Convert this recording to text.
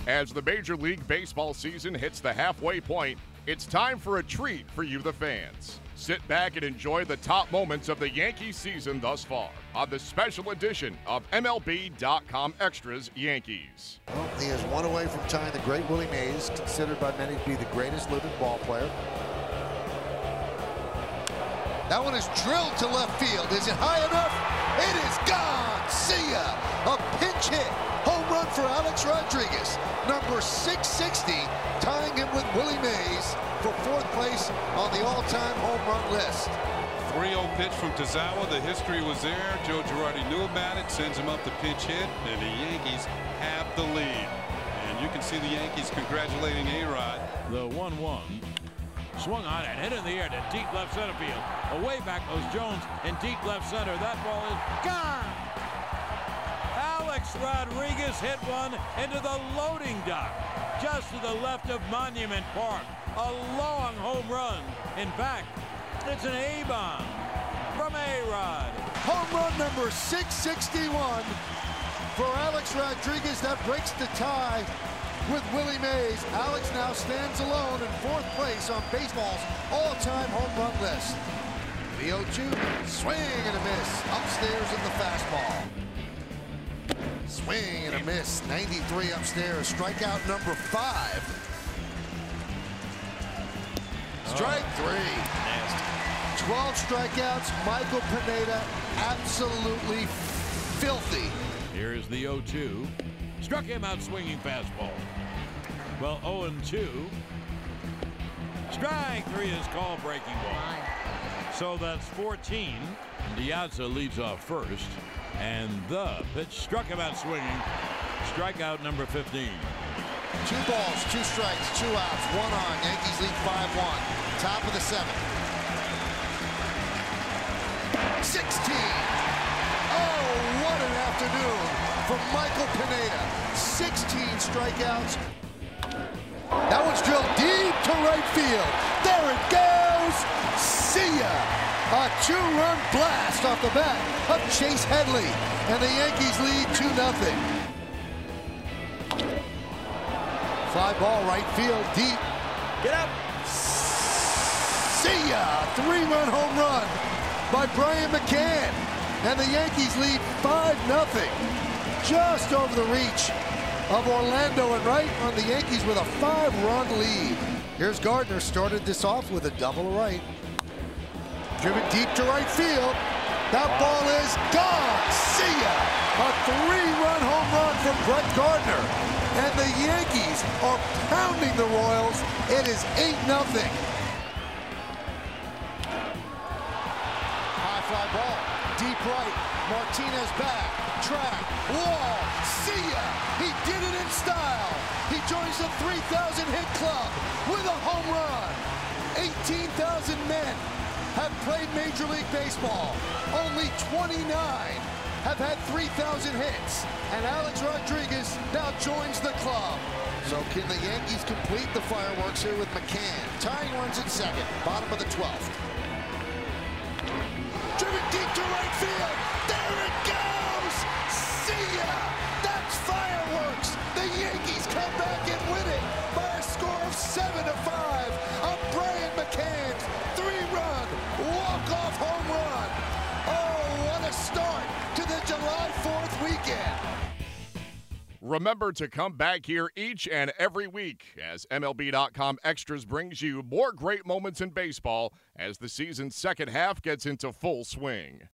As the Major League Baseball season hits the halfway point, it's time for a treat for you, the fans. Sit back and enjoy the top moments of the Yankees season thus far on the special edition of MLB.com Extras Yankees. Well, he is one away from tying the great Willie Mays, considered by many to be the greatest living ball player. That one is drilled to left field. Is it high enough? It is gone. See ya. A pinch hit. Home run for Alex Rodriguez. Number 660, tying him with Willie Mays for fourth place on the all-time home run list. 3-0 pitch from Tazawa. The history was there. Joe Girardi knew about it. Sends him up the pinch hit, and the Yankees have the lead. And you can see the Yankees congratulating A-Rod. The 1-1. Swung on and hit in the air to deep left center field. Away back goes Jones in deep left center. That ball is gone. Alex Rodriguez hit one into the loading dock just to the left of Monument Park. A long home run. In fact, it's an A-bomb from A-Rod. Home run number 661 for Alex Rodriguez. That breaks the tie with Willie Mays. Alex now stands alone in fourth place on baseball's all-time home run list. The 0-2, swing and a miss. Upstairs in the fastball. Swing and a miss. 93 upstairs. Strikeout number 5. Strike 3. Nasty. 12 strikeouts. Michael Pineda absolutely filthy. Here is the 0-2. Struck him out swinging fastball. Well, 0-2. Strike 3 is called breaking ball. So that's 14. Diazza leads off first. And the pitch struck him out swinging. Strikeout number 15. 2 balls, 2 strikes, 2 outs, 1 on. Yankees lead 5-1. Top of the 7th. 16. Oh, what an afternoon for Michael Pineda. 16 strikeouts. That one's drilled deep to right field. There it goes. See ya. A 2-run blast off the bat of Chase Headley. And the Yankees lead 2-0. Fly ball right field deep. Get up. See ya. 3-run home run by Brian McCann. And the Yankees lead 5-0. Just over the reach of Orlando and right on the Yankees with a 5-run lead. Here's Gardner, started this off with a double right. Driven deep to right field. That ball is gone. See ya. A 3-run home run from Brett Gardner. And the Yankees are pounding the Royals. It is 8-0. High fly ball. Deep right. Martinez back. Track. Wall. See ya. He did it in style. He joins the 3,000 hit club with a home run. 18,000 men have played Major League Baseball. Only 29 have had 3,000 hits. And Alex Rodriguez now joins the club. So can the Yankees complete the fireworks here with McCann? Tying runs at second, bottom of the 12th. Driven deep to right field. There it goes. See ya. That's fireworks. The Yankees come back and win it by a score of 7-5 on Brian McCann's 3-run walk-off home run. Oh, what a start to the July 4th weekend. Remember to come back here each and every week as MLB.com Extras brings you more great moments in baseball as the season's second half gets into full swing.